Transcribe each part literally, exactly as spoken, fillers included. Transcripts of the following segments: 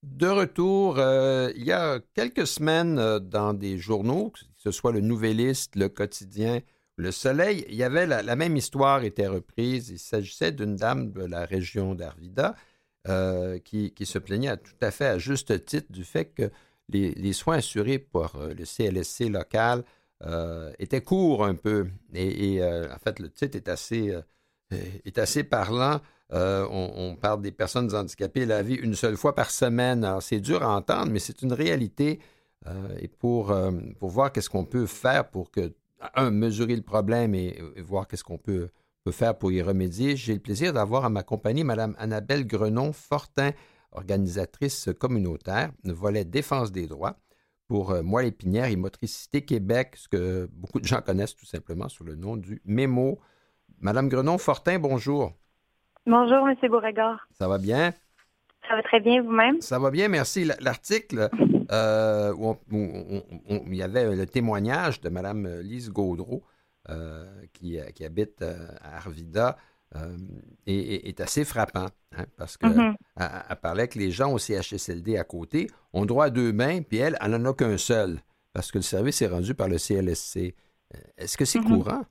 De retour, euh, il y a quelques semaines, euh, dans des journaux, que ce soit le Nouvelliste, le Quotidien, le Soleil, il y avait la, la même histoire était reprise. Il s'agissait d'une dame de la région d'Arvida euh, qui, qui se plaignait à- tout à fait à juste titre du fait que les, les soins assurés par euh, le C L S C local euh, étaient courts un peu. Et, et, euh, en fait, le titre est assez, euh, est assez parlant. Euh, on, on parle des personnes handicapées la vie une seule fois par semaine. Alors, c'est dur à entendre, mais c'est une réalité. Euh, et pour, euh, pour voir qu'est-ce qu'on peut faire pour que, un, mesurer le problème et, et voir qu'est-ce qu'on peut, peut faire pour y remédier, j'ai le plaisir d'avoir à ma compagnie Mme Annabelle Grenon-Fortin, organisatrice communautaire, volet défense des droits pour euh, Moelle Épinière et Motricité Québec, ce que beaucoup de gens connaissent tout simplement sous le nom du mémo. Madame Grenon-Fortin, bonjour. Bonjour, Monsieur Beauregard. Ça va bien? Ça va très bien vous-même? Ça va bien, merci. L'article euh, où, on- où on- où il y avait le témoignage de Mme Lise Gaudreau, euh, qui, qui habite euh, à Arvida, euh, est, est- est assez frappant, hein, parce qu'elle Mhm. elle parlait que les gens au C H S L D à côté ont droit à deux mains, puis elle, elle n'en a qu'un seul, parce que le service est rendu par le C L S C. Euh, Est-ce que c'est Mhm. courant?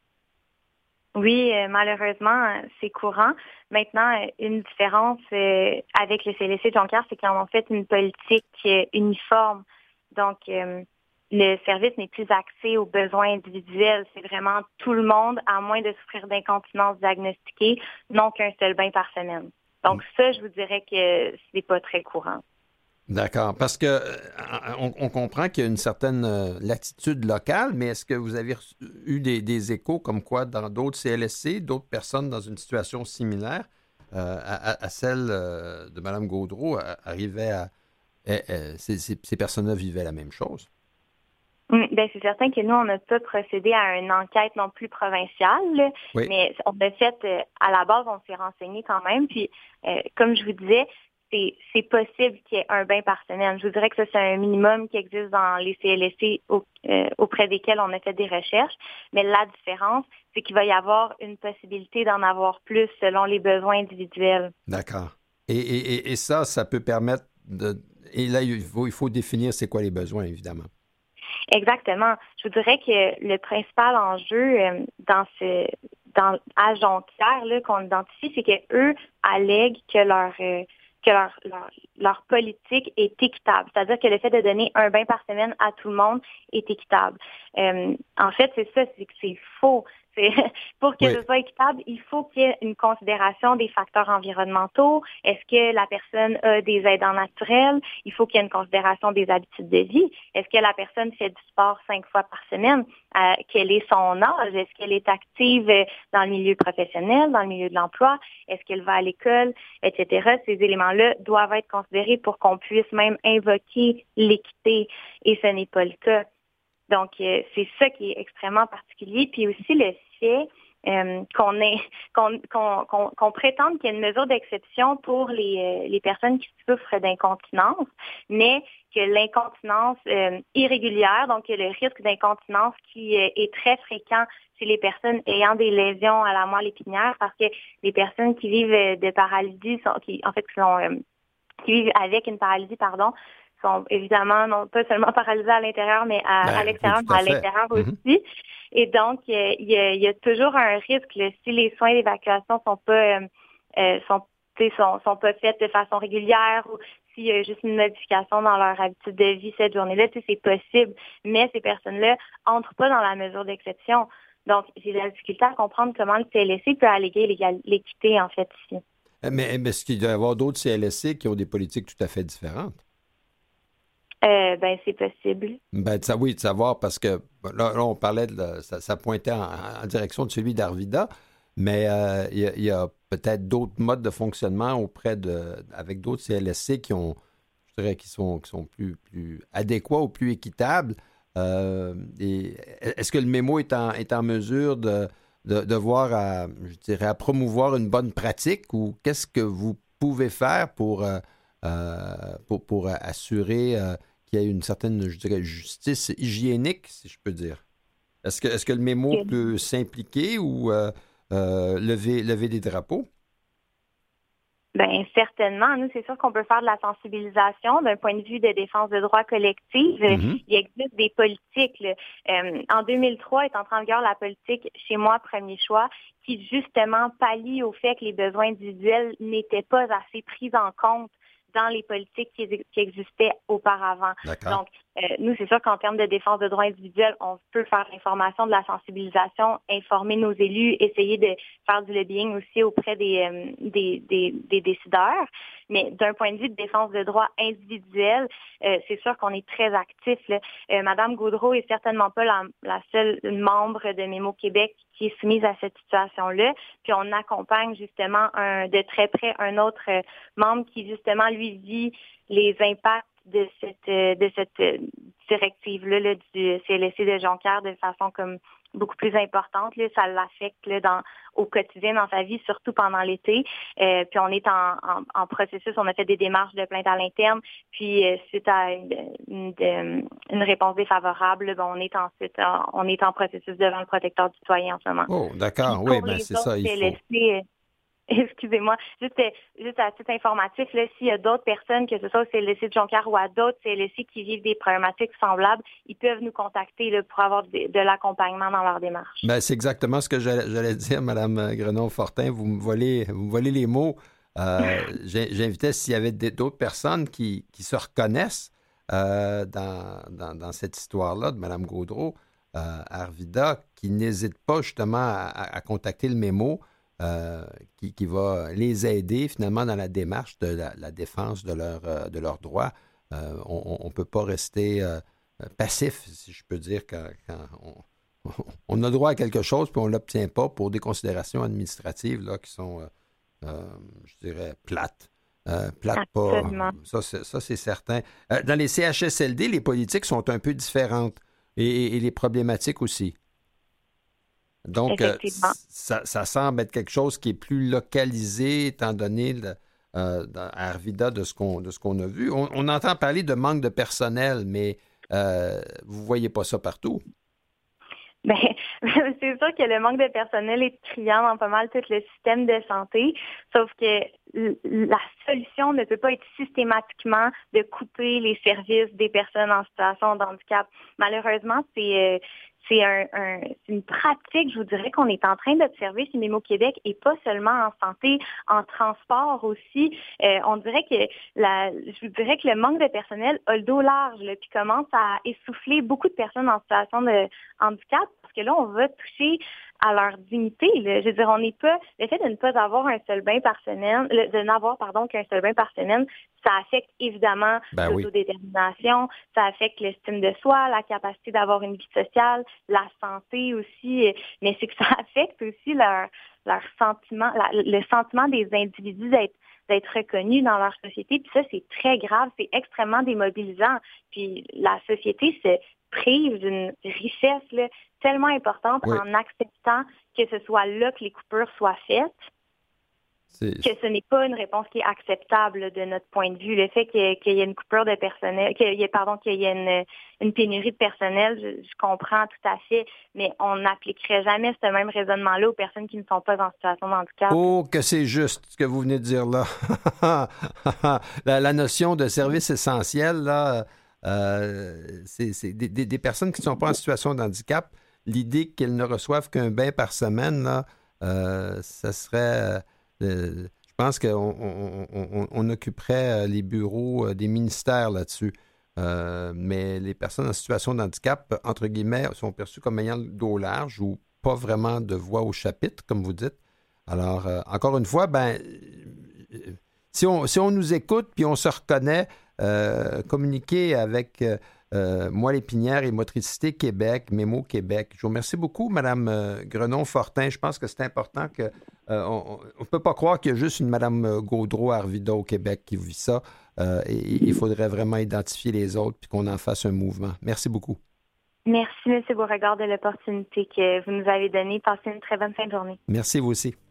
Oui, euh, malheureusement, euh, c'est courant. Maintenant, euh, une différence euh, avec le C L S C de Jonquière, c'est qu'ils en ont fait une politique euh, uniforme. Donc, euh, le service n'est plus axé aux besoins individuels. C'est vraiment tout le monde, à moins de souffrir d'incontinence diagnostiquée, non qu'un seul bain par semaine. Donc, ça, je vous dirais que c'est pas très courant. D'accord, parce que euh, on, on comprend qu'il y a une certaine euh, latitude locale, mais est-ce que vous avez reçu- eu des, des échos comme quoi dans d'autres C L S C, d'autres personnes dans une situation similaire euh, à, à- à celle euh, de Mme Gaudreau a- arrivaient à... eh, eh, ces, ces- ces personnes-là vivaient la même chose? Mm, Ben, c'est certain que nous, on n'a pas procédé à une enquête non plus provinciale, là, Oui. mais on a fait, euh, à la base, on s'est renseigné quand même. Puis, euh, comme je vous disais, c'est, c'est possible qu'il y ait un bain par semaine. Je vous dirais que ça, c'est un minimum qui existe dans les C L S C au- euh, auprès desquels on a fait des recherches. Mais la différence, c'est qu'il va y avoir une possibilité d'en avoir plus selon les besoins individuels. D'accord. Et, et- et- et ça, ça peut permettre de... Et là, il faut, il faut définir c'est quoi les besoins, évidemment. Exactement. Je vous dirais que le principal enjeu euh, dans ce dans à Jonquière là, qu'on identifie, c'est que eux allèguent que leur euh, que leur, leur leur politique est équitable. C'est-à-dire que le fait de donner un bain par semaine à tout le monde est équitable. Euh, en fait, c'est ça, c'est que c'est faux. C'est, pour que Oui. ce soit équitable, il faut qu'il y ait une considération des facteurs environnementaux. Est-ce que la personne a des aidants naturels? Il faut qu'il y ait une considération des habitudes de vie. Est-ce que la personne fait du sport cinq fois par semaine? Euh, quel est son âge? Est-ce qu'elle est active euh, dans le milieu professionnel, dans le milieu de l'emploi? Est-ce qu'elle va à l'école, et cetera. Ces éléments-là doivent être considérés pour qu'on puisse même invoquer l'équité, et ce n'est pas le cas. Donc, euh, c'est ça qui est extrêmement particulier. Puis aussi le fait euh, qu'on ait qu'on qu'on qu'on qu'on prétende qu'il y a une mesure d'exception pour les, euh, les personnes qui souffrent d'incontinence, mais que l'incontinence euh, irrégulière, donc le risque d'incontinence qui euh, est très fréquent chez les personnes ayant des lésions à la moelle épinière, parce que les personnes qui vivent euh, de paralysie, sont, qui en fait qui sont euh, qui vivent avec une paralysie, pardon, sont évidemment non pas seulement paralysés à l'intérieur, mais à, à Ben, oui, l'extérieur, tout mais à à fait. l'intérieur Mhm. aussi. Et donc, euh, il y, a, il y a toujours un risque là, si les soins d'évacuation sont pas euh, euh, sont, tu sais, sont, sont pas faits de façon régulière ou s'il y a juste une modification dans leur habitude de vie cette journée-là, tu sais, c'est possible. Mais ces personnes-là entrent pas dans la mesure d'exception. Donc, j'ai de la difficulté à comprendre comment le C L S C peut alléguer l'égal- l'équité, en fait, ici. Mais, mais est-ce qu'il doit y avoir d'autres C L S C qui ont des politiques tout à fait différentes? Euh, ben, c'est possible. Ben, de ça, oui, de savoir, parce que bon, là, là, on parlait, de la- ça, ça pointait en, en direction de celui d'Arvida, mais euh, il y a, il y a peut-être d'autres modes de fonctionnement auprès de, avec d'autres C L S C qui ont, je dirais, qui sont, qui sont plus, plus adéquats ou plus équitables. Euh, et est-ce que le mémo est en, est en mesure de, de, de voir à, je dirais, à promouvoir une bonne pratique ou qu'est-ce que vous pouvez faire pour, euh, euh, pour, pour assurer euh, qu'il y ait une certaine, je dirais, justice hygiénique, si je peux dire? Est-ce que, est-ce que le mémo peut s'impliquer ou euh, euh, lever, lever des drapeaux? Bien, certainement. Nous, c'est sûr qu'on peut faire de la sensibilisation d'un point de vue de défense de droits collectifs. Mm-hmm. Il existe des politiques. Là. Euh, en deux mille trois est entrée en vigueur la politique Chez moi, premier choix, qui justement pallie au fait que les besoins individuels n'étaient pas assez pris en compte dans les politiques qui, qui existaient auparavant. D'accord. Donc, euh, nous, c'est sûr qu'en termes de défense de droits individuels, on peut faire l'information, de la sensibilisation, informer nos élus, essayer de faire du lobbying aussi auprès des, euh, des, des, des décideurs. Mais d'un point de vue de défense de droits individuels, euh, c'est sûr qu'on est très actif. Là. Euh, Madame Gaudreau est certainement pas la, la seule membre de Mémo Québec qui est soumise à cette situation-là. Puis on accompagne justement un, de très près un autre euh, membre qui justement lui vit les impacts de cette de cette directive-là là, du C L S C de Jonquière de façon comme beaucoup plus importante. Là, ça l'affecte là, dans, au quotidien dans sa vie, surtout pendant l'été. Euh, puis on est en, en, en processus, on a fait des démarches de plainte à l'interne, puis euh, suite à une, une, une réponse défavorable, là, ben, on est ensuite en, on est en processus devant le protecteur du citoyen en ce moment. Oh, d'accord, oui, ben c'est ça, il faut. C L S C, excusez-moi, juste, juste à titre informatif, là, s'il y a d'autres personnes, que ce soit au C L S C de Jonquière ou à d'autres C L S C qui vivent des problématiques semblables, ils peuvent nous contacter là, pour avoir de, de l'accompagnement dans leur démarche. Ben, c'est exactement ce que j'allais, j'allais dire, Mme Grenon-Fortin. Vous me volez, vous me volez les mots. Euh, j'invitais s'il y avait d'autres personnes qui, qui se reconnaissent euh, dans, dans, dans cette histoire-là de Mme Gaudreau, euh, Arvida, qui n'hésite pas justement à, à contacter le mémo. Euh, qui, qui va les aider finalement dans la démarche de la, la défense de, leur, euh, de leurs droits. Euh, on ne peut pas rester euh, passif, si je peux dire, quand, quand on, on a droit à quelque chose puis on ne l'obtient pas pour des considérations administratives là, qui sont, euh, euh, je dirais, plates. Euh, plates pas. Ça, c'est, ça, c'est certain. Euh, dans les C H S L D, les politiques sont un peu différentes et, et, et les problématiques aussi. Donc, euh, ça, ça semble être quelque chose qui est plus localisé, étant donné le, euh, à Arvida de ce qu'on, de ce qu'on a vu. On, on entend parler de manque de personnel, mais euh, vous ne voyez pas ça partout. Bien, c'est sûr que le manque de personnel est criant dans pas mal tout le système de santé, sauf que la solution ne peut pas être systématiquement de couper les services des personnes en situation de handicap. Malheureusement, c'est... Euh, C'est un, un, une pratique, je vous dirais, qu'on est en train d'observer chez Mémo Québec et pas seulement en santé, en transport aussi. Euh, on dirait que la, je vous dirais que le manque de personnel a le dos large, là, puis commence à essouffler beaucoup de personnes en situation de handicap, parce que là, on va toucher à leur dignité. Là. Je veux dire, on n'est pas, le fait de ne pas avoir un seul bain par semaine, de n'avoir, pardon, qu'un seul bain par semaine, ça affecte évidemment ben l'autodétermination, oui. Ça affecte l'estime de soi, la capacité d'avoir une vie sociale, la santé aussi, mais c'est que ça affecte aussi leur, leur sentiment, la, le sentiment des individus d'être d'être reconnus dans leur société. Puis ça, c'est très grave, c'est extrêmement démobilisant. Puis la société se prive d'une richesse là, tellement importante oui. en acceptant que ce soit là que les coupures soient faites. C'est... que ce n'est pas une réponse qui est acceptable là, de notre point de vue. Le fait qu'il y ait, qu'il y ait une coupure de personnel, qu'il y ait, pardon, qu'il y ait une, une pénurie de personnel, je, je comprends tout à fait, mais on n'appliquerait jamais ce même raisonnement-là aux personnes qui ne sont pas en situation de handicap. Oh, que c'est juste ce que vous venez de dire là. la, la notion de service essentiel, là, euh, c'est, c'est des, des, des personnes qui ne sont pas en situation de handicap, l'idée qu'elles ne reçoivent qu'un bain par semaine, là, euh, ça serait... Euh, je pense qu'on on, on, on occuperait les bureaux des ministères là-dessus. Euh, mais les personnes en situation de handicap, entre guillemets, sont perçues comme ayant le dos large ou pas vraiment de voix au chapitre, comme vous dites. Alors, euh, encore une fois, ben, si on, si on nous écoute puis on se reconnaît, euh, communiquer avec euh, euh, Moi Lépinière et Motricité Québec, Mémo Québec. Je vous remercie beaucoup, Mme euh, Grenon-Fortin. Je pense que c'est important que Euh, on ne peut pas croire qu'il y a juste une Mme Gaudreau Arvida au Québec qui vit ça. Euh, et il faudrait vraiment identifier les autres puis qu'on en fasse un mouvement. Merci beaucoup. Merci, M. Beauregard, de l'opportunité que vous nous avez donnée. Passez une très bonne fin de journée. Merci, vous aussi.